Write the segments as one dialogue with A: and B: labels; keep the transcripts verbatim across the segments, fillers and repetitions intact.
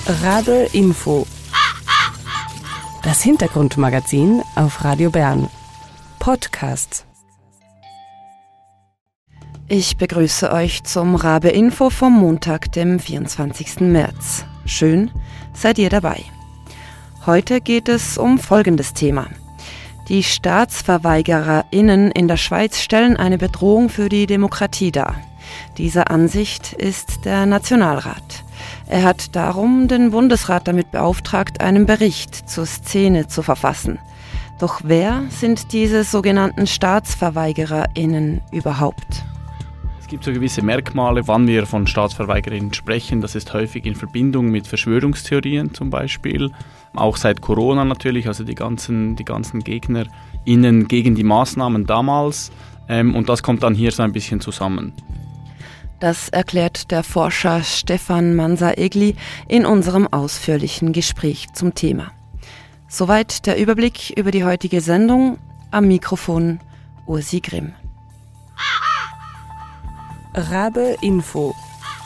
A: Rabe Info. Das Hintergrundmagazin auf Radio Bern. Podcast.
B: Ich begrüße euch zum Rabe Info vom Montag, dem vierundzwanzigsten März. Schön, seid ihr dabei. Heute geht es um folgendes Thema. Die StaatsverweigererInnen in der Schweiz stellen eine Bedrohung für die Demokratie dar. Dieser Ansicht ist der Nationalrat. Er hat darum den Bundesrat damit beauftragt, einen Bericht zur Szene zu verfassen. Doch wer sind diese sogenannten StaatsverweigererInnen überhaupt?
C: Es gibt so gewisse Merkmale, wann wir von StaatsverweigerInnen sprechen. Das ist häufig in Verbindung mit Verschwörungstheorien zum Beispiel. Auch seit Corona natürlich, also die ganzen, die ganzen GegnerInnen gegen die Maßnahmen damals. Ähm, und das kommt dann hier so ein bisschen zusammen.
B: Das erklärt der Forscher Stefan Mansa-Egli in unserem ausführlichen Gespräch zum Thema. Soweit der Überblick über die heutige Sendung. Am Mikrofon Ursi Grimm.
A: Rabe Info.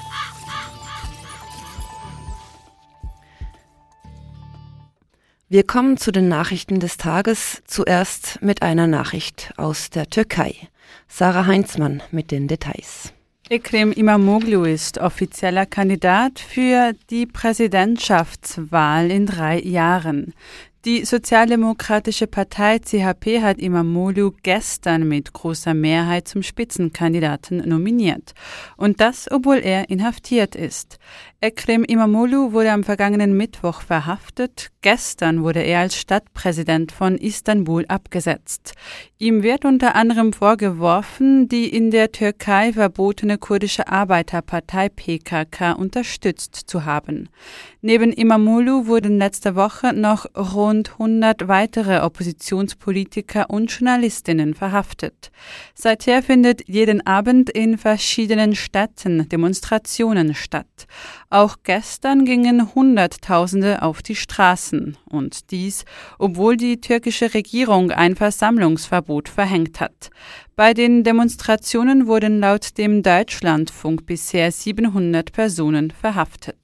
B: Wir kommen zu den Nachrichten des Tages, zuerst mit einer Nachricht aus der Türkei. Sarah Heinzmann mit den Details.
D: Ekrem İmamoğlu ist offizieller Kandidat für die Präsidentschaftswahl in drei Jahren. Die Sozialdemokratische Partei C H P hat İmamoğlu gestern mit großer Mehrheit zum Spitzenkandidaten nominiert. Und das, obwohl er inhaftiert ist. Ekrem İmamoğlu wurde am vergangenen Mittwoch verhaftet. Gestern wurde er als Stadtpräsident von Istanbul abgesetzt. Ihm wird unter anderem vorgeworfen, die in der Türkei verbotene kurdische Arbeiterpartei P K K unterstützt zu haben. Neben İmamoğlu wurden letzte Woche noch rund hundert weitere Oppositionspolitiker und Journalistinnen verhaftet. Seither findet jeden Abend in verschiedenen Städten Demonstrationen statt. Auch gestern gingen Hunderttausende auf die Straßen. Und dies, obwohl die türkische Regierung ein Versammlungsverbot verhängt hat. Bei den Demonstrationen wurden laut dem Deutschlandfunk bisher siebenhundert Personen verhaftet.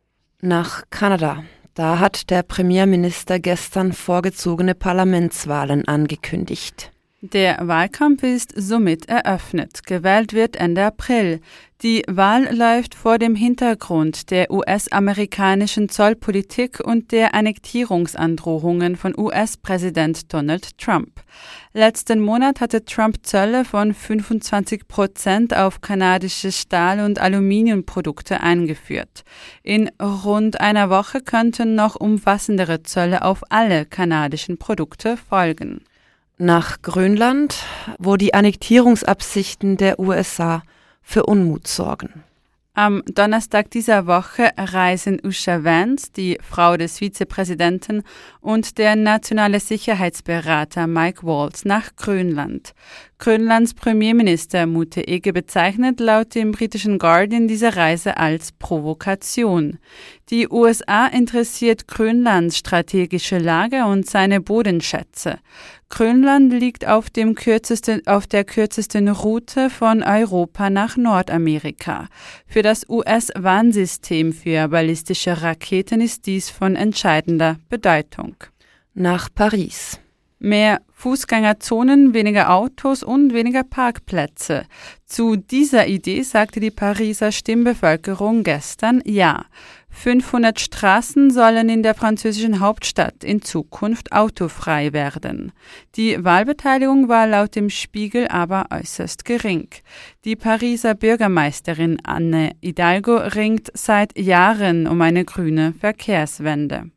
B: Nach Kanada. Da hat der Premierminister gestern vorgezogene Parlamentswahlen angekündigt.
D: Der Wahlkampf ist somit eröffnet. Gewählt wird Ende April. Die Wahl läuft vor dem Hintergrund der U S-amerikanischen Zollpolitik und der Annektierungsandrohungen von U S-Präsident Donald Trump. Letzten Monat hatte Trump Zölle von fünfundzwanzig Prozent auf kanadische Stahl- und Aluminiumprodukte eingeführt. In rund einer Woche könnten noch umfassendere Zölle auf alle kanadischen Produkte folgen.
B: Nach Grönland, wo die Annektierungsabsichten der U S A für Unmut sorgen.
D: Am Donnerstag dieser Woche reisen Usha Vance, die Frau des Vizepräsidenten, und der nationale Sicherheitsberater Mike Waltz nach Grönland. Grönlands Premierminister Mutteege bezeichnet laut dem britischen Guardian diese Reise als Provokation. Die U S A interessiert Grönlands strategische Lage und seine Bodenschätze. Grönland liegt auf, dem kürzesten, auf der kürzesten Route von Europa nach Nordamerika. Für das U S-Warnsystem für ballistische Raketen ist dies von entscheidender Bedeutung.
B: Nach Paris.
D: Mehr Fußgängerzonen, weniger Autos und weniger Parkplätze. Zu dieser Idee sagte die Pariser Stimmbevölkerung gestern Ja. fünfhundert Straßen sollen in der französischen Hauptstadt in Zukunft autofrei werden. Die Wahlbeteiligung war laut dem Spiegel aber äußerst gering. Die Pariser Bürgermeisterin Anne Hidalgo ringt seit Jahren um eine grüne Verkehrswende.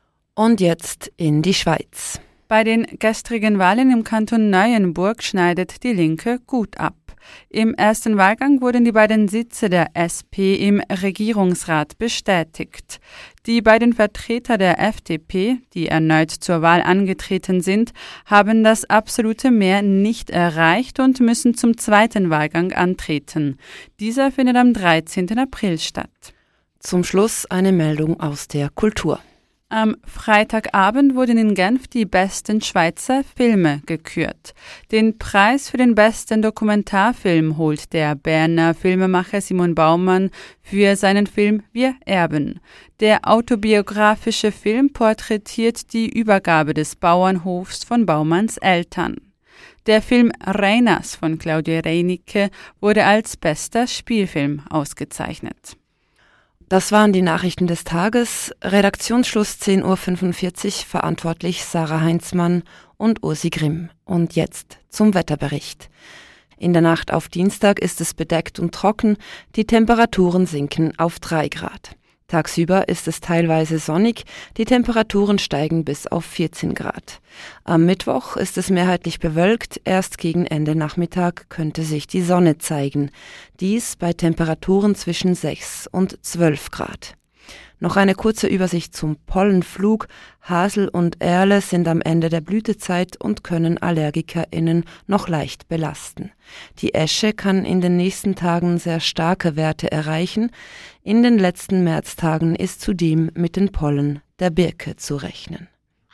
B: Und jetzt in die Schweiz.
D: Bei den gestrigen Wahlen im Kanton Neuenburg schneidet die Linke gut ab. Im ersten Wahlgang wurden die beiden Sitze der S P im Regierungsrat bestätigt. Die beiden Vertreter der F D P, die erneut zur Wahl angetreten sind, haben das absolute Mehr nicht erreicht und müssen zum zweiten Wahlgang antreten. Dieser findet am dreizehnten April statt.
B: Zum Schluss eine Meldung aus der Kultur.
D: Am Freitagabend wurden in Genf die besten Schweizer Filme gekürt. Den Preis für den besten Dokumentarfilm holt der Berner Filmemacher Simon Baumann für seinen Film Wir erben. Der autobiografische Film porträtiert die Übergabe des Bauernhofs von Baumanns Eltern. Der Film Reiners von Claudia Reinicke wurde als bester Spielfilm ausgezeichnet.
B: Das waren die Nachrichten des Tages. Redaktionsschluss zehn Uhr fünfundvierzig, verantwortlich Sarah Heinzmann und Ursi Grimm. Und jetzt zum Wetterbericht. In der Nacht auf Dienstag ist es bedeckt und trocken, die Temperaturen sinken auf drei Grad. Tagsüber ist es teilweise sonnig, die Temperaturen steigen bis auf vierzehn Grad. Am Mittwoch ist es mehrheitlich bewölkt, erst gegen Ende Nachmittag könnte sich die Sonne zeigen. Dies bei Temperaturen zwischen sechs und zwölf Grad. Noch eine kurze Übersicht zum Pollenflug. Hasel und Erle sind am Ende der Blütezeit und können AllergikerInnen noch leicht belasten. Die Esche kann in den nächsten Tagen sehr starke Werte erreichen. In den letzten Märztagen ist zudem mit den Pollen der Birke zu rechnen.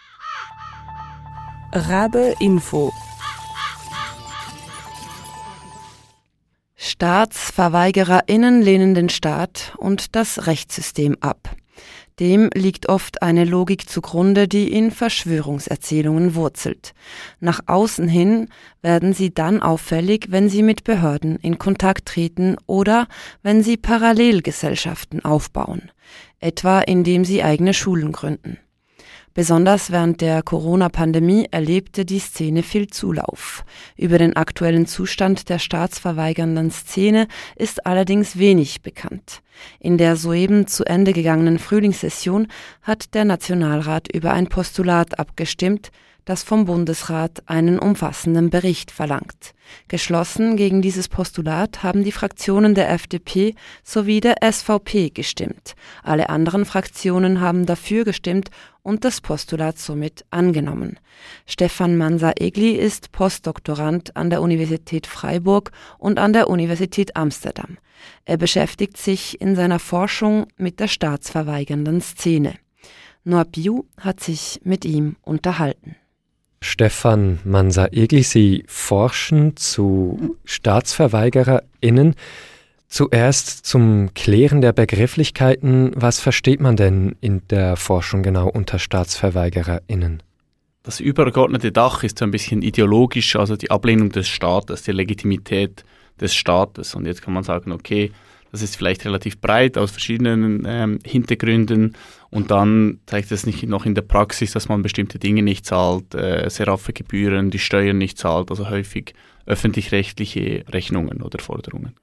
A: Rabe Info.
B: StaatsverweigererInnen lehnen den Staat und das Rechtssystem ab. Dem liegt oft eine Logik zugrunde, die in Verschwörungserzählungen wurzelt. Nach außen hin werden sie dann auffällig, wenn sie mit Behörden in Kontakt treten oder wenn sie Parallelgesellschaften aufbauen, etwa indem sie eigene Schulen gründen. Besonders während der Corona-Pandemie erlebte die Szene viel Zulauf. Über den aktuellen Zustand der staatsverweigernden Szene ist allerdings wenig bekannt. In der soeben zu Ende gegangenen Frühlingssession hat der Nationalrat über ein Postulat abgestimmt, das vom Bundesrat einen umfassenden Bericht verlangt. Geschlossen gegen dieses Postulat haben die Fraktionen der F D P sowie der S V P gestimmt. Alle anderen Fraktionen haben dafür gestimmt und das Postulat somit angenommen. Stefan Mansa-Egli ist Postdoktorand an der Universität Freiburg und an der Universität Amsterdam. Er beschäftigt sich in seiner Forschung mit der staatsverweigernden Szene. Noah Biu hat sich mit ihm unterhalten.
E: Stefan Mansa-Egli, Sie forschen zu StaatsverweigererInnen. Zuerst zum Klären der Begrifflichkeiten. Was versteht man denn in der Forschung genau unter StaatsverweigererInnen?
C: Das übergeordnete Dach ist so ein bisschen ideologisch, also die Ablehnung des Staates, die Legitimität des Staates. Und jetzt kann man sagen, okay, das ist vielleicht relativ breit aus verschiedenen ähm, Hintergründen und dann zeigt es nicht noch in der Praxis, dass man bestimmte Dinge nicht zahlt, äh, Seraphe-Gebühren, die Steuern nicht zahlt, also häufig öffentlich-rechtliche Rechnungen oder Forderungen.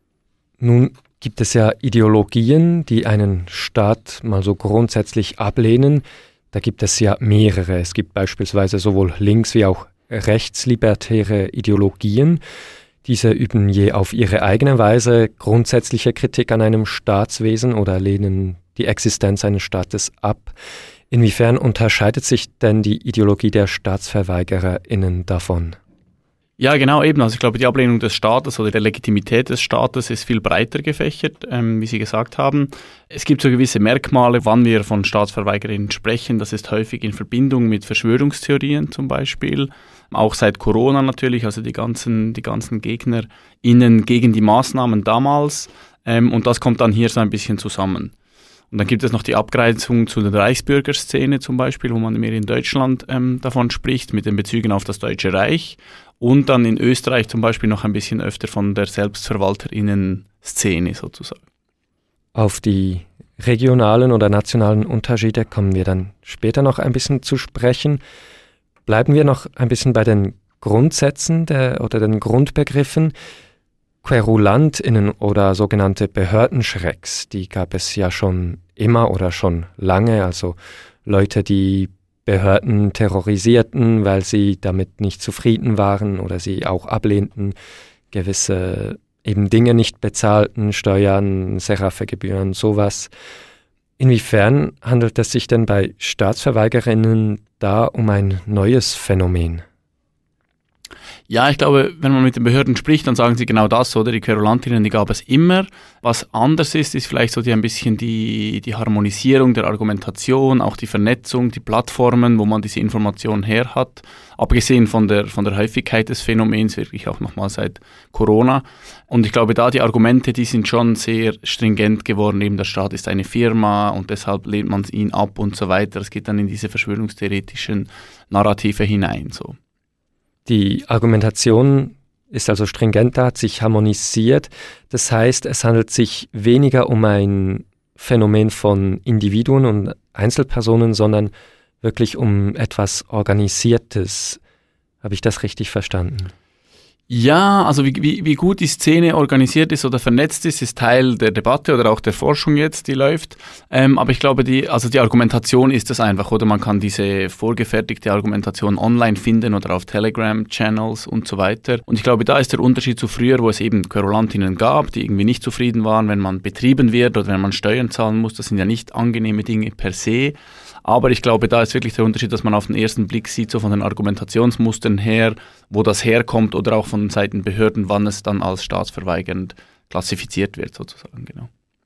E: Nun gibt es ja Ideologien, die einen Staat mal so grundsätzlich ablehnen. Da gibt es ja mehrere. Es gibt beispielsweise sowohl links- wie auch rechtslibertäre Ideologien. Diese üben je auf ihre eigene Weise grundsätzliche Kritik an einem Staatswesen oder lehnen die Existenz eines Staates ab. Inwiefern unterscheidet sich denn die Ideologie der StaatsverweigererInnen davon?
C: Ja, genau eben. Also ich glaube, die Ablehnung des Staates oder der Legitimität des Staates ist viel breiter gefächert, ähm, wie Sie gesagt haben. Es gibt so gewisse Merkmale, wann wir von Staatsverweigerern sprechen. Das ist häufig in Verbindung mit Verschwörungstheorien zum Beispiel. Auch seit Corona natürlich, also die ganzen, die ganzen GegnerInnen gegen die Maßnahmen damals. Ähm, und das kommt dann hier so ein bisschen zusammen. Und dann gibt es noch die Abgrenzung zu der Reichsbürgerszene zum Beispiel, wo man mehr in Deutschland ähm, davon spricht, mit den Bezügen auf das Deutsche Reich. Und dann in Österreich zum Beispiel noch ein bisschen öfter von der Selbstverwalterinnen-Szene sozusagen.
E: Auf die regionalen oder nationalen Unterschiede kommen wir dann später noch ein bisschen zu sprechen. Bleiben wir noch ein bisschen bei den Grundsätzen der, oder den Grundbegriffen. QuerulandInnen oder sogenannte Behördenschrecks, die gab es ja schon immer oder schon lange, also Leute, die Behörden terrorisierten, weil sie damit nicht zufrieden waren oder sie auch ablehnten, gewisse eben Dinge nicht bezahlten, Steuern, Seraphe-Gebühren, sowas. Inwiefern handelt es sich denn bei Staatsverweigerinnen da um ein neues Phänomen?
C: Ja, ich glaube, wenn man mit den Behörden spricht, dann sagen sie genau das, oder? Die Querulantinnen, die gab es immer. Was anders ist, ist vielleicht so die, ein bisschen die, die Harmonisierung der Argumentation, auch die Vernetzung, die Plattformen, wo man diese Informationen her hat. Abgesehen von der, von der Häufigkeit des Phänomens, wirklich auch nochmal seit Corona. Und ich glaube, da die Argumente, die sind schon sehr stringent geworden. Eben der Staat ist eine Firma und deshalb lehnt man ihn ab und so weiter. Es geht dann in diese verschwörungstheoretischen Narrative hinein, so.
E: Die Argumentation ist also stringenter, hat sich harmonisiert. Das heißt, es handelt sich weniger um ein Phänomen von Individuen und Einzelpersonen, sondern wirklich um etwas Organisiertes. Habe ich das richtig verstanden?
C: Ja, also wie, wie, wie gut die Szene organisiert ist oder vernetzt ist, ist Teil der Debatte oder auch der Forschung jetzt, die läuft. Ähm, aber ich glaube, die, also die Argumentation ist es einfach, oder man kann diese vorgefertigte Argumentation online finden oder auf Telegram-Channels und so weiter. Und ich glaube, da ist der Unterschied zu früher, wo es eben Querulantinnen gab, die irgendwie nicht zufrieden waren, wenn man betrieben wird oder wenn man Steuern zahlen muss. Das sind ja nicht angenehme Dinge per se. Aber ich glaube, da ist wirklich der Unterschied, dass man auf den ersten Blick sieht, so von den Argumentationsmustern her, wo das herkommt oder auch von Seiten Behörden, wann es dann als staatsverweigernd klassifiziert wird, sozusagen, genau.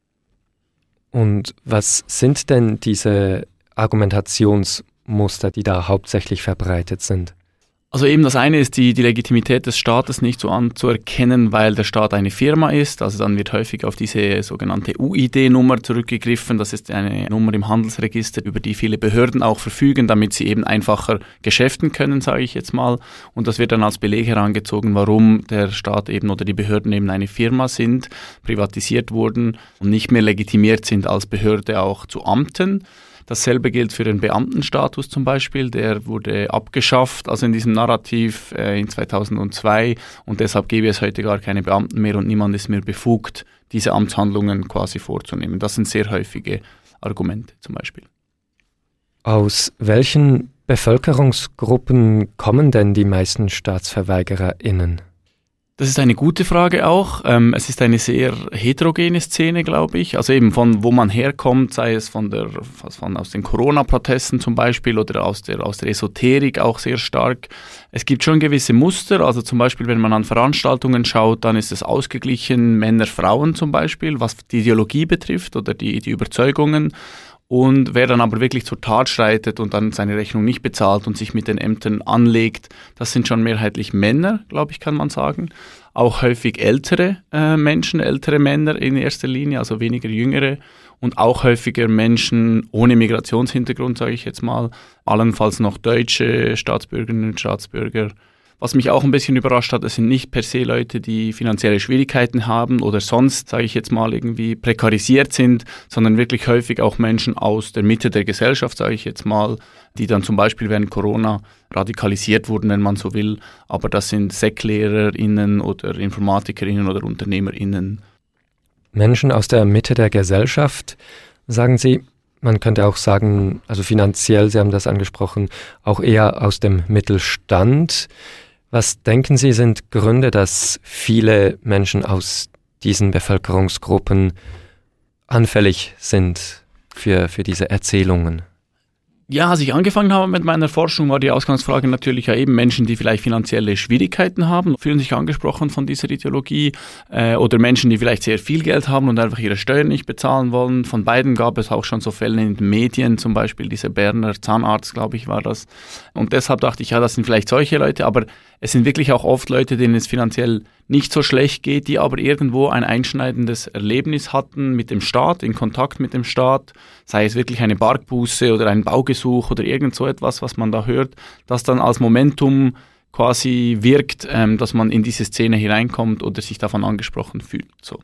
E: Und was sind denn diese Argumentationsmuster, die da hauptsächlich verbreitet sind?
C: Also eben das eine ist die, die Legitimität des Staates nicht so anzuerkennen, weil der Staat eine Firma ist. Also dann wird häufig auf diese sogenannte U I D-Nummer zurückgegriffen. Das ist eine Nummer im Handelsregister, über die viele Behörden auch verfügen, damit sie eben einfacher geschäften können, sage ich jetzt mal. Und das wird dann als Beleg herangezogen, warum der Staat eben oder die Behörden eben eine Firma sind, privatisiert wurden und nicht mehr legitimiert sind als Behörde auch zu Amten. Dasselbe gilt für den Beamtenstatus zum Beispiel, der wurde abgeschafft, also in diesem Narrativ äh, in zweitausendzwei und deshalb gäbe es heute gar keine Beamten mehr und niemand ist mehr befugt, diese Amtshandlungen quasi vorzunehmen. Das sind sehr häufige Argumente zum Beispiel.
E: Aus welchen Bevölkerungsgruppen kommen denn die meisten StaatsverweigererInnen?
C: Das ist eine gute Frage auch. Ähm, es ist eine sehr heterogene Szene, glaube ich. Also eben von wo man herkommt, sei es von der, von aus den Corona-Protesten zum Beispiel oder aus der, aus der Esoterik auch sehr stark. Es gibt schon gewisse Muster. Also zum Beispiel, wenn man an Veranstaltungen schaut, dann ist es ausgeglichen Männer, Frauen zum Beispiel, was die Ideologie betrifft oder die, die Überzeugungen. Und wer dann aber wirklich zur Tat schreitet und dann seine Rechnung nicht bezahlt und sich mit den Ämtern anlegt, das sind schon mehrheitlich Männer, glaube ich, kann man sagen. Auch häufig ältere äh, Menschen, ältere Männer in erster Linie, also weniger jüngere. Und auch häufiger Menschen ohne Migrationshintergrund, sage ich jetzt mal. Allenfalls noch deutsche Staatsbürgerinnen und Staatsbürger. Was mich auch ein bisschen überrascht hat, es sind nicht per se Leute, die finanzielle Schwierigkeiten haben oder sonst, sage ich jetzt mal, irgendwie prekarisiert sind, sondern wirklich häufig auch Menschen aus der Mitte der Gesellschaft, sage ich jetzt mal, die dann zum Beispiel während Corona radikalisiert wurden, wenn man so will. Aber das sind SecLehrerInnen oder InformatikerInnen oder UnternehmerInnen.
E: Menschen aus der Mitte der Gesellschaft, sagen Sie, man könnte auch sagen, also finanziell, Sie haben das angesprochen, auch eher aus dem Mittelstand. Was denken Sie, sind Gründe, dass viele Menschen aus diesen Bevölkerungsgruppen anfällig sind für, für diese Erzählungen?
C: Ja, als ich angefangen habe mit meiner Forschung, war die Ausgangsfrage natürlich ja eben Menschen, die vielleicht finanzielle Schwierigkeiten haben, fühlen sich angesprochen von dieser Ideologie, äh, oder Menschen, die vielleicht sehr viel Geld haben und einfach ihre Steuern nicht bezahlen wollen. Von beiden gab es auch schon so Fälle in den Medien, zum Beispiel dieser Berner Zahnarzt, glaube ich, war das. Und deshalb dachte ich, ja, das sind vielleicht solche Leute, aber es sind wirklich auch oft Leute, denen es finanziell nicht so schlecht geht, die aber irgendwo ein einschneidendes Erlebnis hatten mit dem Staat, in Kontakt mit dem Staat, sei es wirklich eine Bargbuße oder ein Baugesuch oder irgend so etwas, was man da hört, das dann als Momentum quasi wirkt, ähm, dass man in diese Szene hineinkommt oder sich davon angesprochen fühlt. So.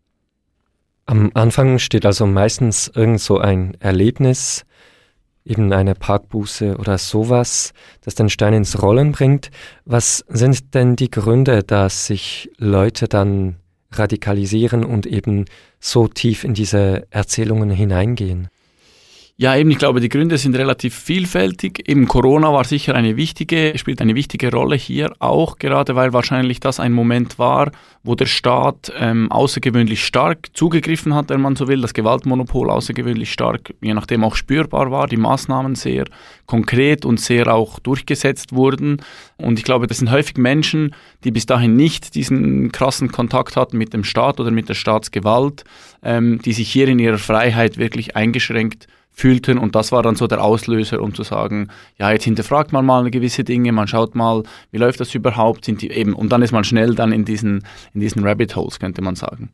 E: Am Anfang steht also meistens irgend so ein Erlebnis, eben eine Parkbuße oder sowas, das den Stein ins Rollen bringt. Was sind denn die Gründe, dass sich Leute dann radikalisieren und eben so tief in diese Erzählungen hineingehen?
C: Ja, eben, ich glaube, die Gründe sind relativ vielfältig. Eben Corona war sicher eine wichtige, spielt eine wichtige Rolle hier auch, gerade weil wahrscheinlich das ein Moment war, wo der Staat ähm, außergewöhnlich stark zugegriffen hat, wenn man so will, das Gewaltmonopol außergewöhnlich stark, je nachdem auch spürbar war, die Maßnahmen sehr konkret und sehr auch durchgesetzt wurden. Und ich glaube, das sind häufig Menschen, die bis dahin nicht diesen krassen Kontakt hatten mit dem Staat oder mit der Staatsgewalt, ähm, die sich hier in ihrer Freiheit wirklich eingeschränkt fühlten, und das war dann so der Auslöser, um zu sagen, ja, jetzt hinterfragt man mal gewisse Dinge, man schaut mal, wie läuft das überhaupt, sind die eben, und dann ist man schnell dann in diesen, in diesen Rabbit Holes, könnte man sagen.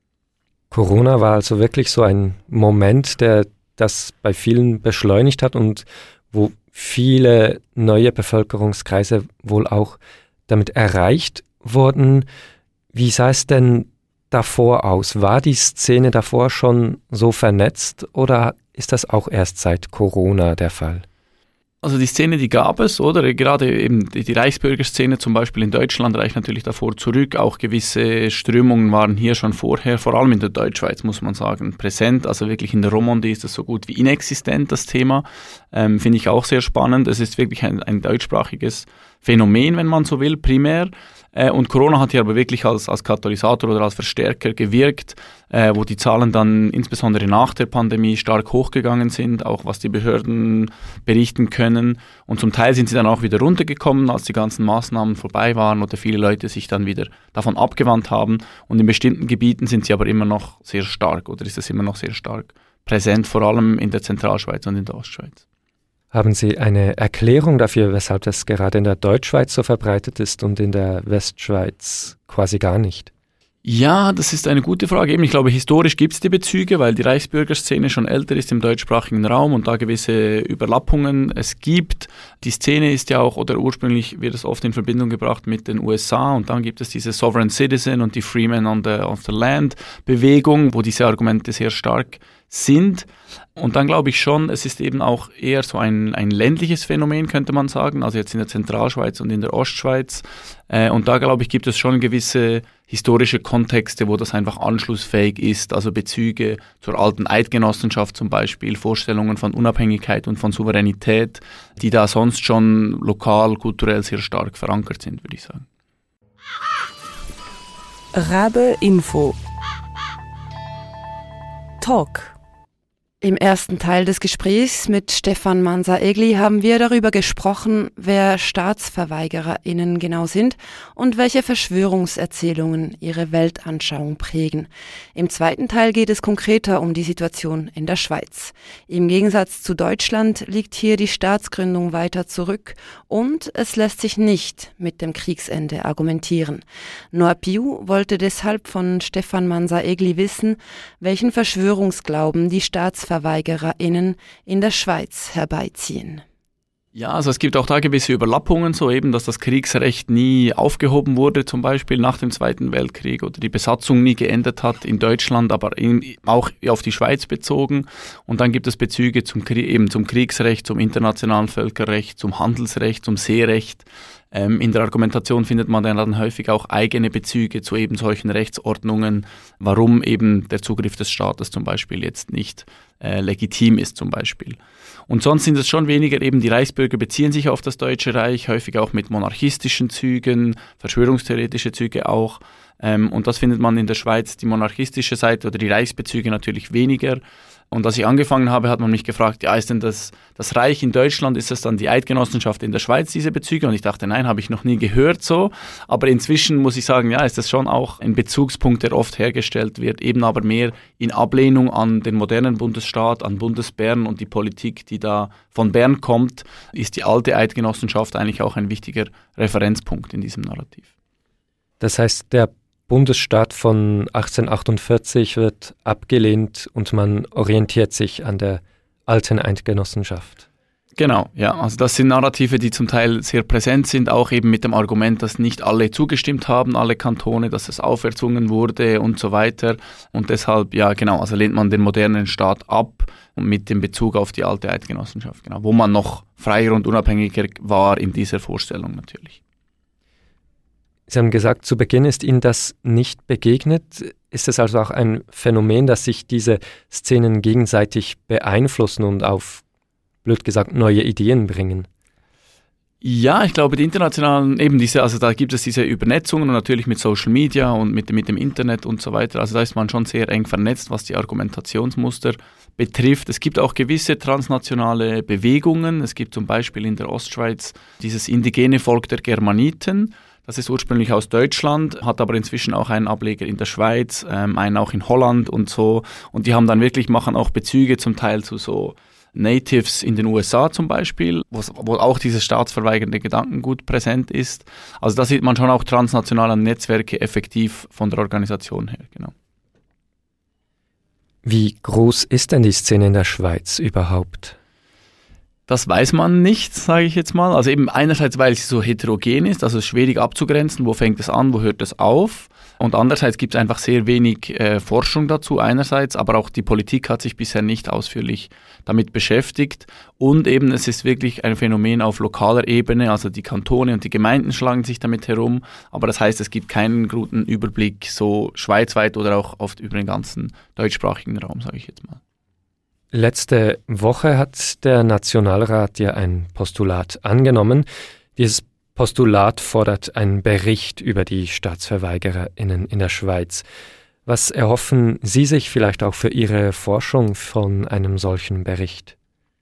E: Corona war also wirklich so ein Moment, der das bei vielen beschleunigt hat und wo viele neue Bevölkerungskreise wohl auch damit erreicht wurden. Wie sah es denn davor aus? War die Szene davor schon so vernetzt oder ist das auch erst seit Corona der Fall?
C: Also die Szene, die gab es, oder? Gerade eben die, die Reichsbürgerszene zum Beispiel in Deutschland reicht natürlich davor zurück. Auch gewisse Strömungen waren hier schon vorher, vor allem in der Deutschschweiz, muss man sagen, präsent. Also wirklich in der Romandie ist das so gut wie inexistent, das Thema. Ähm, finde ich auch sehr spannend. Es ist wirklich ein, ein deutschsprachiges Phänomen, wenn man so will, primär. Äh, und Corona hat hier aber wirklich als, als Katalysator oder als Verstärker gewirkt, äh, wo die Zahlen dann insbesondere nach der Pandemie stark hochgegangen sind, auch was die Behörden berichten können. Und zum Teil sind sie dann auch wieder runtergekommen, als die ganzen Maßnahmen vorbei waren oder viele Leute sich dann wieder davon abgewandt haben. Und in bestimmten Gebieten sind sie aber immer noch sehr stark, oder ist es immer noch sehr stark präsent, vor allem in der Zentralschweiz und in der Ostschweiz.
E: Haben Sie eine Erklärung dafür, weshalb das gerade in der Deutschschweiz so verbreitet ist und in der Westschweiz quasi gar nicht?
C: Ja, das ist eine gute Frage. Eben, ich glaube, historisch gibt es die Bezüge, weil die Reichsbürgerszene schon älter ist im deutschsprachigen Raum und da gewisse Überlappungen es gibt. Die Szene ist ja auch, oder ursprünglich wird es oft in Verbindung gebracht mit den U S A, und dann gibt es diese Sovereign Citizen und die Freemen on the, on the Land Bewegung, wo diese Argumente sehr stark sind. Und dann glaube ich schon, es ist eben auch eher so ein, ein ländliches Phänomen, könnte man sagen, also jetzt in der Zentralschweiz und in der Ostschweiz. Äh, und da glaube ich, gibt es schon gewisse historische Kontexte, wo das einfach anschlussfähig ist, also Bezüge zur alten Eidgenossenschaft zum Beispiel, Vorstellungen von Unabhängigkeit und von Souveränität, die da sonst schon lokal, kulturell sehr stark verankert sind, würde ich sagen.
A: Rabe Info Talk.
B: Im ersten Teil des Gesprächs mit Stefan Mansa-Egli haben wir darüber gesprochen, wer StaatsverweigererInnen genau sind und welche Verschwörungserzählungen ihre Weltanschauung prägen. Im zweiten Teil geht es konkreter um die Situation in der Schweiz. Im Gegensatz zu Deutschland liegt hier die Staatsgründung weiter zurück und es lässt sich nicht mit dem Kriegsende argumentieren. Noah Piu wollte deshalb von Stefan Mansa-Egli wissen, welchen Verschwörungsglauben die StaatsverweigererInnen VerweigererInnen in der Schweiz herbeiziehen.
C: Ja, also es gibt auch da gewisse Überlappungen, so eben, dass das Kriegsrecht nie aufgehoben wurde, zum Beispiel nach dem Zweiten Weltkrieg, oder die Besatzung nie geändert hat in Deutschland, aber in, auch auf die Schweiz bezogen. Und dann gibt es Bezüge zum, eben zum Kriegsrecht, zum internationalen Völkerrecht, zum Handelsrecht, zum Seerecht. Ähm, in der Argumentation findet man dann häufig auch eigene Bezüge zu eben solchen Rechtsordnungen, warum eben der Zugriff des Staates zum Beispiel jetzt nicht äh, legitim ist zum Beispiel. Und sonst sind es schon weniger eben, die Reichsbürger beziehen sich auf das Deutsche Reich, häufig auch mit monarchistischen Zügen, verschwörungstheoretische Züge auch. Ähm, und das findet man in der Schweiz, die monarchistische Seite oder die Reichsbezüge natürlich weniger. Und als ich angefangen habe, hat man mich gefragt, ja, ist denn das, das Reich in Deutschland, ist das dann die Eidgenossenschaft in der Schweiz, diese Bezüge? Und ich dachte, nein, habe ich noch nie gehört so. Aber inzwischen muss ich sagen, ja, ist das schon auch ein Bezugspunkt, der oft hergestellt wird, eben aber mehr in Ablehnung an den modernen Bundesstaat, an Bundesbern und die Politik, die da von Bern kommt, ist die alte Eidgenossenschaft eigentlich auch ein wichtiger Referenzpunkt in diesem Narrativ.
E: Das heißt, der Bundesstaat von achtzehnhundertachtundvierzig wird abgelehnt und man orientiert sich an der alten Eidgenossenschaft.
C: Genau, ja. Also das sind Narrative, die zum Teil sehr präsent sind, auch eben mit dem Argument, dass nicht alle zugestimmt haben, alle Kantone, dass es auferzwungen wurde und so weiter. Und deshalb, ja genau, also lehnt man den modernen Staat ab und mit dem Bezug auf die alte Eidgenossenschaft, genau, wo man noch freier und unabhängiger war in dieser Vorstellung natürlich.
E: Sie haben gesagt, zu Beginn ist Ihnen das nicht begegnet. Ist es also auch ein Phänomen, dass sich diese Szenen gegenseitig beeinflussen und auf, blöd gesagt, neue Ideen bringen?
C: Ja, ich glaube, die internationalen, eben diese, also da gibt es diese Übernetzungen und natürlich mit Social Media und mit, mit dem Internet und so weiter. Also da ist man schon sehr eng vernetzt, was die Argumentationsmuster betrifft. Es gibt auch gewisse transnationale Bewegungen. Es gibt zum Beispiel in der Ostschweiz dieses indigene Volk der Germaniten. Das ist ursprünglich aus Deutschland, hat aber inzwischen auch einen Ableger in der Schweiz, ähm, einen auch in Holland und so. Und die haben dann wirklich, machen auch Bezüge zum Teil zu so Natives in den U S A zum Beispiel, wo auch dieses staatsverweigernde Gedankengut präsent ist. Also da sieht man schon auch transnationale Netzwerke effektiv von der Organisation her, genau.
E: Wie groß ist denn die Szene in der Schweiz überhaupt?
C: Das weiß man nicht, sage ich jetzt mal. Also eben einerseits, weil sie so heterogen ist, also schwierig abzugrenzen, wo fängt es an, wo hört es auf. Und andererseits gibt es einfach sehr wenig äh, Forschung dazu einerseits, aber auch die Politik hat sich bisher nicht ausführlich damit beschäftigt. Und eben es ist wirklich ein Phänomen auf lokaler Ebene, also die Kantone und die Gemeinden schlagen sich damit herum. Aber das heißt, es gibt keinen guten Überblick so schweizweit oder auch oft über den ganzen deutschsprachigen Raum, sage ich jetzt mal.
E: Letzte Woche hat der Nationalrat ja ein Postulat angenommen. Dieses Postulat fordert einen Bericht über die StaatsverweigererInnen in der Schweiz. Was erhoffen Sie sich vielleicht auch für Ihre Forschung von einem solchen Bericht?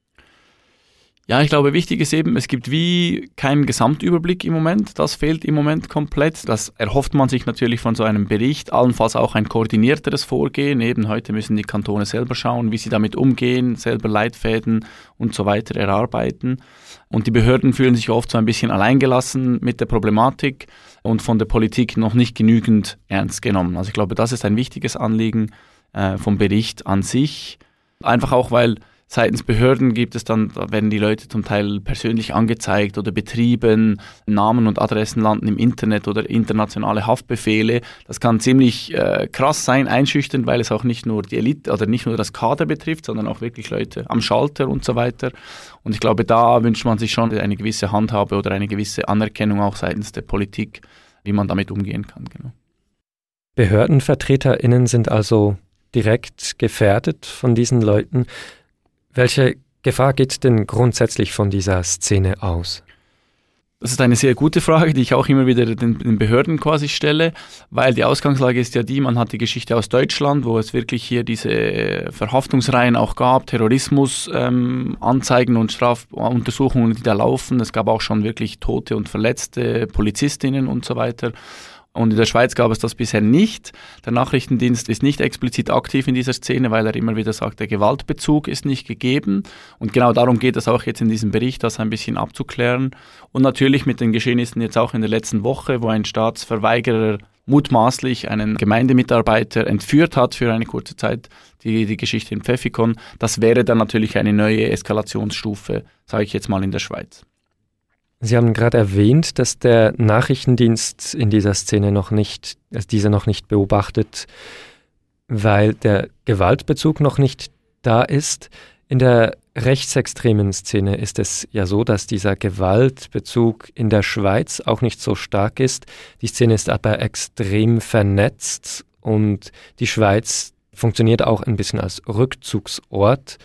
C: Ja, ich glaube, wichtig ist eben, es gibt wie keinen Gesamtüberblick im Moment. Das fehlt im Moment komplett. Das erhofft man sich natürlich von so einem Bericht. Allenfalls auch ein koordinierteres Vorgehen. Eben heute müssen die Kantone selber schauen, wie sie damit umgehen, selber Leitfäden und so weiter erarbeiten. Und die Behörden fühlen sich oft so ein bisschen alleingelassen mit der Problematik und von der Politik noch nicht genügend ernst genommen. Also ich glaube, das ist ein wichtiges Anliegen äh, vom Bericht an sich. Einfach auch, weil seitens Behörden gibt es dann, da werden die Leute zum Teil persönlich angezeigt oder betrieben, Namen und Adressen landen im Internet oder internationale Haftbefehle. Das kann ziemlich äh, krass sein, einschüchternd, weil es auch nicht nur die Elite oder nicht nur das Kader betrifft, sondern auch wirklich Leute am Schalter und so weiter. Und ich glaube, da wünscht man sich schon eine gewisse Handhabe oder eine gewisse Anerkennung auch seitens der Politik, wie man damit umgehen kann. Genau.
E: BehördenvertreterInnen sind also direkt gefährdet von diesen Leuten. Welche Gefahr geht denn grundsätzlich von dieser Szene aus?
C: Das ist eine sehr gute Frage, die ich auch immer wieder den, den Behörden quasi stelle, weil die Ausgangslage ist ja die, man hat die Geschichte aus Deutschland, wo es wirklich hier diese Verhaftungsreihen auch gab, Terrorismus, ähm, Anzeigen und Strafuntersuchungen, die da laufen. Es gab auch schon wirklich Tote und Verletzte, Polizistinnen und so weiter. Und in der Schweiz gab es das bisher nicht. Der Nachrichtendienst ist nicht explizit aktiv in dieser Szene, weil er immer wieder sagt, der Gewaltbezug ist nicht gegeben. Und genau darum geht es auch jetzt in diesem Bericht, das ein bisschen abzuklären. Und natürlich mit den Geschehnissen jetzt auch in der letzten Woche, wo ein Staatsverweigerer mutmaßlich einen Gemeindemitarbeiter entführt hat für eine kurze Zeit, die, die Geschichte in Pfäffikon. Das wäre dann natürlich eine neue Eskalationsstufe, sage ich jetzt mal, in der Schweiz.
E: Sie haben gerade erwähnt, dass der Nachrichtendienst in dieser Szene noch nicht, also diese noch nicht beobachtet, weil der Gewaltbezug noch nicht da ist. In der rechtsextremen Szene ist es ja so, dass dieser Gewaltbezug in der Schweiz auch nicht so stark ist. Die Szene ist aber extrem vernetzt und die Schweiz funktioniert auch ein bisschen als Rückzugsort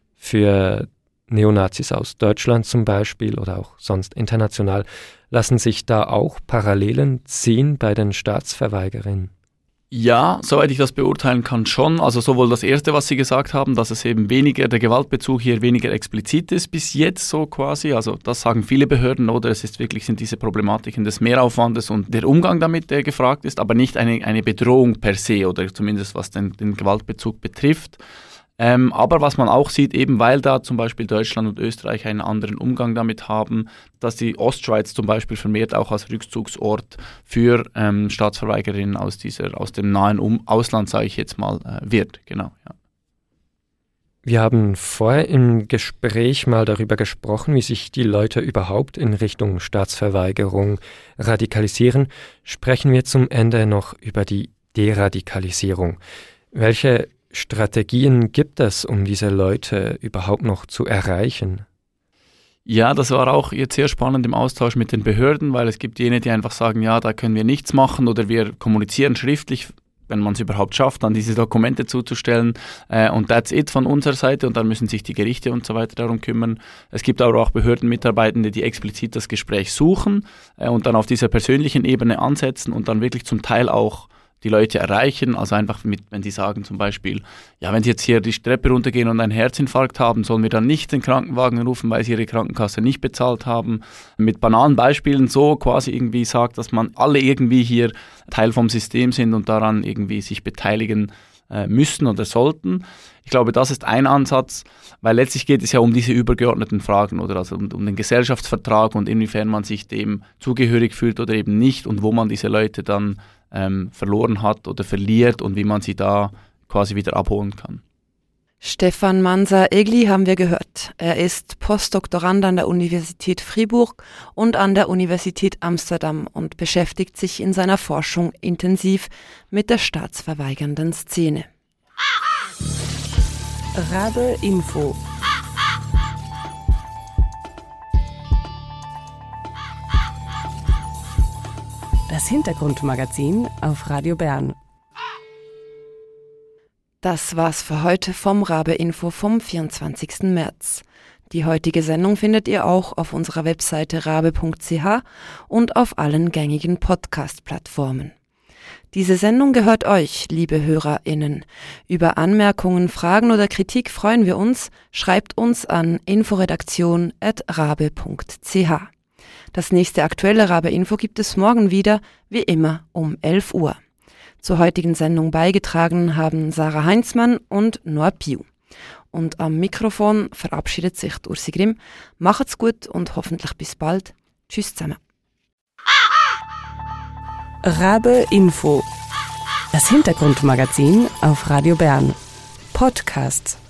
E: für Neonazis aus Deutschland zum Beispiel oder auch sonst international. Lassen sich da auch Parallelen ziehen bei den Staatsverweigerinnen?
C: Ja, soweit ich das beurteilen kann, schon. Also sowohl das Erste, was Sie gesagt haben, dass es eben weniger, der Gewaltbezug hier weniger explizit ist bis jetzt so quasi. Also das sagen viele Behörden, oder es ist wirklich, sind diese Problematiken des Mehraufwandes und der Umgang damit, der gefragt ist, aber nicht eine, eine Bedrohung per se oder zumindest was den, den Gewaltbezug betrifft. Ähm, aber was man auch sieht, eben weil da zum Beispiel Deutschland und Österreich einen anderen Umgang damit haben, dass die Ostschweiz zum Beispiel vermehrt auch als Rückzugsort für ähm, Staatsverweigerinnen aus, dieser, aus dem nahen um- Ausland, sage ich jetzt mal, äh, wird. Genau, ja.
E: Wir haben vorher im Gespräch mal darüber gesprochen, wie sich die Leute überhaupt in Richtung Staatsverweigerung radikalisieren. Sprechen wir zum Ende noch über die Deradikalisierung. Welche Strategien gibt es, um diese Leute überhaupt noch zu erreichen?
C: Ja, das war auch jetzt sehr spannend im Austausch mit den Behörden, weil es gibt jene, die einfach sagen, ja, da können wir nichts machen oder wir kommunizieren schriftlich, wenn man es überhaupt schafft, dann diese Dokumente zuzustellen äh, und that's it von unserer Seite und dann müssen sich die Gerichte und so weiter darum kümmern. Es gibt aber auch Behördenmitarbeitende, die explizit das Gespräch suchen äh, und dann auf dieser persönlichen Ebene ansetzen und dann wirklich zum Teil auch die Leute erreichen, also einfach mit, wenn die sagen zum Beispiel, ja, wenn sie jetzt hier die Treppe runtergehen und einen Herzinfarkt haben, sollen wir dann nicht den Krankenwagen rufen, weil sie ihre Krankenkasse nicht bezahlt haben. Mit banalen Beispielen so quasi irgendwie sagt, dass man alle irgendwie hier Teil vom System sind und daran irgendwie sich beteiligen äh, müssen oder sollten. Ich glaube, das ist ein Ansatz, weil letztlich geht es ja um diese übergeordneten Fragen oder also um, um den Gesellschaftsvertrag und inwiefern man sich dem zugehörig fühlt oder eben nicht und wo man diese Leute dann ähm, verloren hat oder verliert und wie man sie da quasi wieder abholen kann.
B: Stefan Manser-Egli haben wir gehört. Er ist Postdoktorand an der Universität Fribourg und an der Universität Amsterdam und beschäftigt sich in seiner Forschung intensiv mit der staatsverweigernden Szene.
A: Rabe Info. Das Hintergrundmagazin auf Radio Bern.
B: Das war's für heute vom Rabe Info vom vierundzwanzigsten März. Die heutige Sendung findet ihr auch auf unserer Webseite rabe punkt c h und auf allen gängigen Podcast-Plattformen. Diese Sendung gehört euch, liebe HörerInnen. Über Anmerkungen, Fragen oder Kritik freuen wir uns. Schreibt uns an inforedaktion at rabe punkt c h. Das nächste aktuelle Rabe Info gibt es morgen wieder, wie immer um elf Uhr. Zur heutigen Sendung beigetragen haben Sarah Heinzmann und Noah Piu. Und am Mikrofon verabschiedet sich Ursi Grimm. Macht's gut und hoffentlich bis bald. Tschüss zusammen.
A: Rabe Info. Das Hintergrundmagazin auf Radio Bern. Podcast.